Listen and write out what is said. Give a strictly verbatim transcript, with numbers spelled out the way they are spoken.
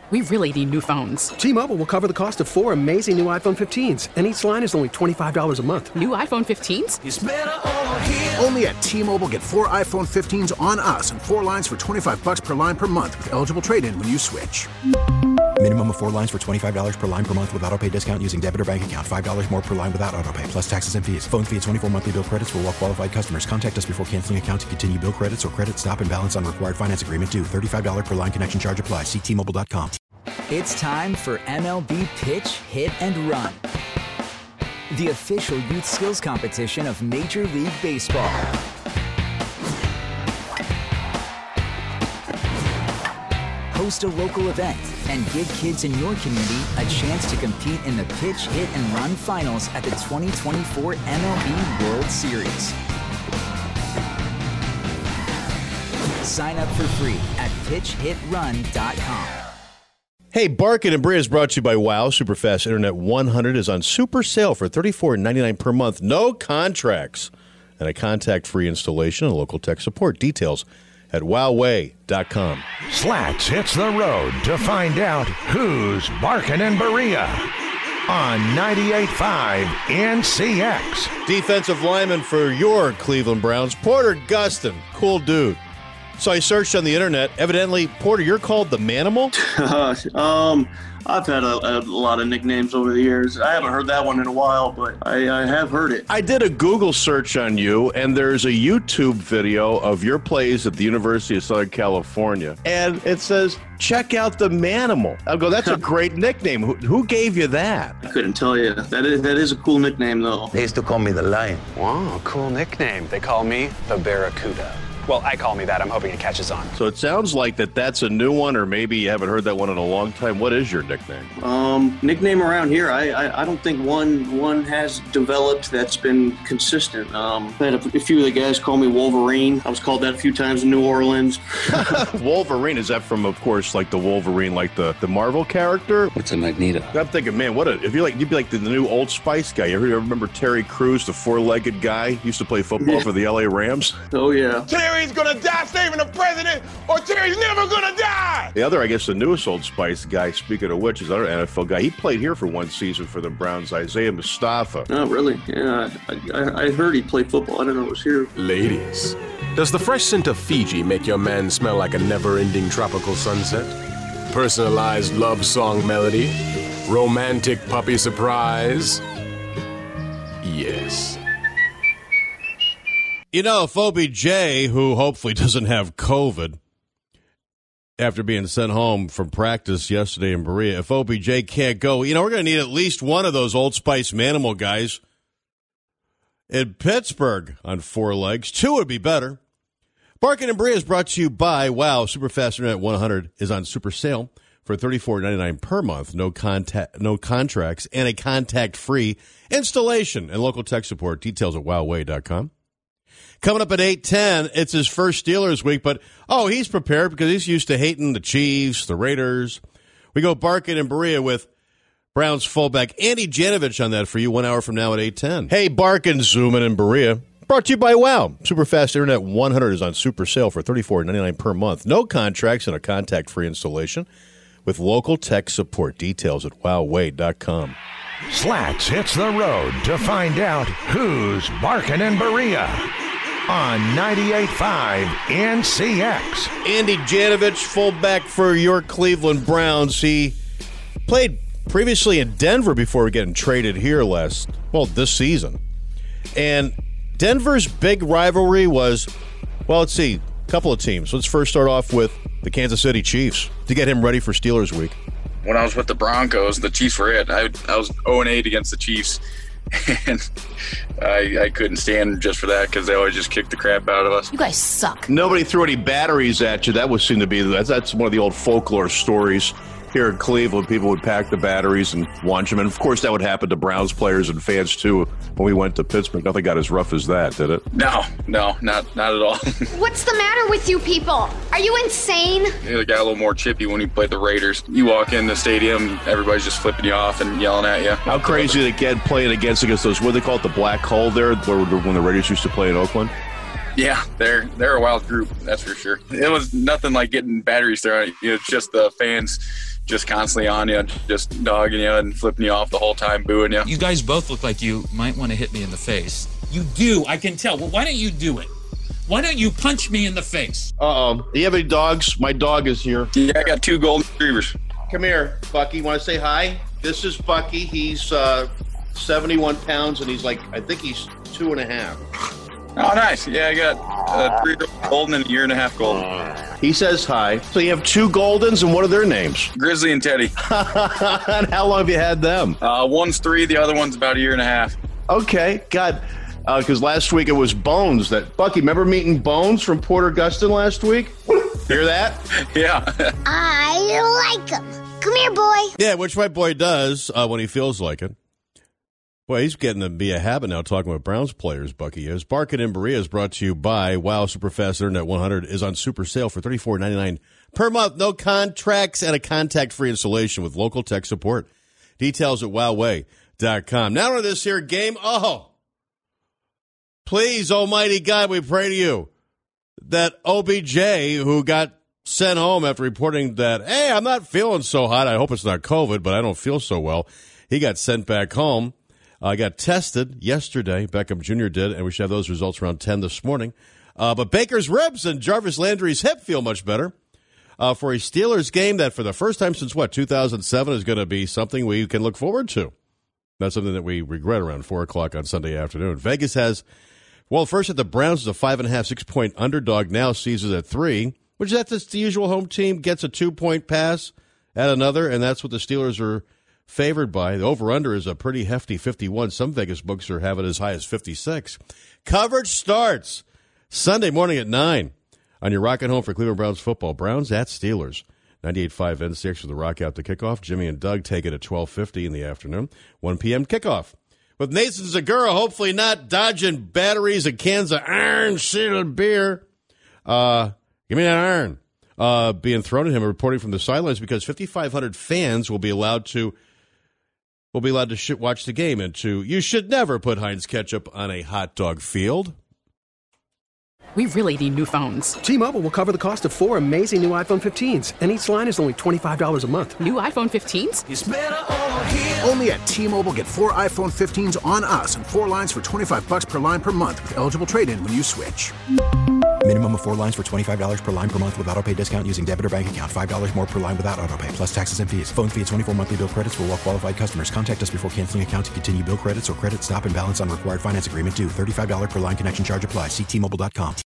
We really need new phones. T-Mobile will cover the cost of four amazing new iPhone fifteens, and each line is only twenty-five dollars a month. New iPhone fifteens? It's better over here. Only at T-Mobile, get four iPhone fifteens on us and four lines for twenty-five dollars per line per month with eligible trade-in when you switch. Minimum of four lines for twenty-five dollars per line per month with autopay discount using debit or bank account. five dollars more per line without autopay, plus taxes and fees. Phone fee at twenty-four monthly bill credits for well-qualified customers. Contact us before canceling account to continue bill credits or credit stop and balance on required finance agreement due. thirty-five dollars per line connection charge applies. See T Mobile dot com. It's time for M L B Pitch, Hit, and Run, the official youth skills competition of Major League Baseball. Host a local event and give kids in your community a chance to compete in the Pitch, Hit, and Run finals at the twenty twenty-four M L B World Series. Sign up for free at pitch hit run dot com. Hey, Barkin and Bria is brought to you by Wow. Superfast Internet one hundred is on super sale for thirty-four ninety-nine per month. No contracts and a contact-free installation and local tech support. Details at wowway dot com. Slats hits the road to find out who's Barkin and Berea on ninety-eight point five N C X. Defensive lineman for your Cleveland Browns, Porter Gustin. Cool dude. So I searched on the internet. Evidently, Porter, you're called the Manimal? um, I've had a, a lot of nicknames over the years. I haven't heard that one in a while, but I, I have heard it. I did a Google search on you, and there's a YouTube video of your plays at the University of Southern California. And it says, check out the Manimal. I'll go, that's a great nickname. Who, who gave you that? I couldn't tell you. That is, that is a cool nickname, though. They used to call me the Lion. Wow, cool nickname. They call me the Barracuda. Well, I call me that. I'm hoping it catches on. So it sounds like that that's a new one, or maybe you haven't heard that one in a long time. What is your nickname? Um, nickname around here, I, I I don't think one one has developed that's been consistent. Um, I had a, a few of the guys call me Wolverine. I was called that a few times in New Orleans. Wolverine, is that from, of course, like the Wolverine, like the, the Marvel character? What's a Magneto? I'm thinking, man, what a, if you're like, you'd be like the, the new Old Spice guy. You ever remember Terry Crews, the four-legged guy? He used to play football Yeah. for the L A Rams. Oh, yeah. Terry's gonna die saving the president, or Terry's never gonna die! The other, I guess, the newest Old Spice guy, speaking of which, is another N F L guy. He played here for one season for the Browns, Isaiah Mustafa. Oh, really? Yeah, I, I, I heard he played football. I didn't know it was here. Ladies, does the fresh scent of Fiji make your man smell like a never-ending tropical sunset? Personalized love song melody? Romantic puppy surprise? Yes. You know, if O B J, who hopefully doesn't have COVID, after being sent home from practice yesterday in Berea, if O B J can't go, you know, we're going to need at least one of those Old Spice Manimal guys in Pittsburgh on four legs. Two would be better. Barkin and Berea is brought to you by Wow. Superfast Internet one hundred is on super sale for thirty-four ninety-nine per month. No contact, no contracts, and a contact-free installation and local tech support. Details at wowway dot com. Coming up at eight ten, it's his first Steelers week, but, oh, he's prepared because he's used to hating the Chiefs, the Raiders. We go Barkin and Berea with Browns fullback Andy Janovich on that for you one hour from now at eight ten. Hey, Barkin, Zoomin, and Berea. Brought to you by Wow. Superfast Internet one hundred is on super sale for thirty-four ninety-nine per month. No contracts and a contact-free installation with local tech support. Details at wowway dot com. Slats hits the road to find out who's Barkin and Berea on ninety-eight point five N C X. Andy Janovich, fullback for your Cleveland Browns. He played previously in Denver before getting traded here last, well, this season. And Denver's big rivalry was, well, let's see, a couple of teams. Let's first start off with the Kansas City Chiefs to get him ready for Steelers week. When I was with the Broncos, the Chiefs were it. I, I was oh and eight against the Chiefs, and I, I couldn't stand just for that because they always just kicked the crap out of us. You guys suck. Nobody threw any batteries at you. That would seem to be, that's, that's one of the old folklore stories. Here in Cleveland, people would pack the batteries and launch them. And, of course, that would happen to Browns players and fans, too, when we went to Pittsburgh. Nothing got as rough as that, did it? No, no, not not at all. What's the matter with you people? Are you insane? It got a little more chippy when we played the Raiders. You walk in the stadium, everybody's just flipping you off and yelling at you. How crazy did it get playing against, against those, what do they call it, the black hole there, where, when the Raiders used to play in Oakland? Yeah, they're they're a wild group, that's for sure. It was nothing like getting batteries thrown at you. It's just the fans just constantly on you, just dogging you and flipping you off the whole time, booing you. You guys both look like you might want to hit me in the face. You do, I can tell. Well, why don't you do it? Why don't you punch me in the face? Uh-oh. Do you have any dogs? My dog is here. Yeah, I got two golden retrievers. Come here, Bucky. Want to say hi? This is Bucky. He's uh, seventy-one pounds, and he's like, I think he's two and a half. Oh, nice. Yeah, I got uh, three golden and a year and a half golden. He says hi. So you have two Goldens, and what are their names? Grizzly and Teddy. And how long have you had them? Uh, one's three, the other one's about a year and a half. Okay, God. Because uh, last week it was Bones that Bucky. Remember meeting Bones from Port Augustin last week? Hear that? Yeah. I like him. Come here, boy. Yeah, which my boy does uh, when he feels like it. Boy, he's getting to be a habit now talking with Browns players, Bucky is. Barkin and Berea is brought to you by Wow Superfast Internet one hundred is on super sale for thirty-four ninety-nine per month. No contracts and a contact-free installation with local tech support. Details at wowway dot com. Now to this here game. Oh, please, almighty God, we pray to you that O B J, who got sent home after reporting that, hey, I'm not feeling so hot. I hope it's not COVID, but I don't feel so well. He got sent back home. I uh, got tested yesterday. Beckham Junior did, and we should have those results around ten this morning. Uh, but Baker's ribs and Jarvis Landry's hip feel much better uh, for a Steelers game that for the first time since, what, two thousand seven is going to be something we can look forward to. That's something that we regret around four o'clock on Sunday afternoon. Vegas has, well, first at the Browns is a five and a half, six-point underdog. Now Caesars at three, which is that the usual home team gets a two-point pass at another, and that's what the Steelers are favored by. The over-under is a pretty hefty fifty-one. Some Vegas books are having it as high as fifty-six. Coverage starts Sunday morning at nine on your Rocket Home for Cleveland Browns football. Browns at Steelers. ninety-eight point five N six for the Rock out to kickoff. Jimmy and Doug take it at twelve fifty in the afternoon. one p.m. kickoff. With Nathan Zagura hopefully not dodging batteries and cans of iron sealed beer. Uh, give me that iron. Uh, being thrown at him and reporting from the sidelines because fifty-five hundred fans will be allowed to will be allowed to sh- watch the game. And to, you should never put Heinz ketchup on a hot dog field. We really need new phones. T-Mobile will cover the cost of four amazing new iPhone fifteens, and each line is only twenty-five dollars a month. New iPhone fifteens? It's better over here. Only at T-Mobile, get four iPhone fifteens on us and four lines for twenty-five bucks per line per month with eligible trade-in when you switch. Minimum of four lines for twenty-five dollars per line per month with autopay discount using debit or bank account. five dollars more per line without autopay, plus taxes and fees. Phone fee at twenty-four monthly bill credits for well-qualified customers. Contact us before canceling account to continue bill credits or credit stop and balance on required finance agreement due. thirty-five dollars per line connection charge applies. See T Mobile dot com.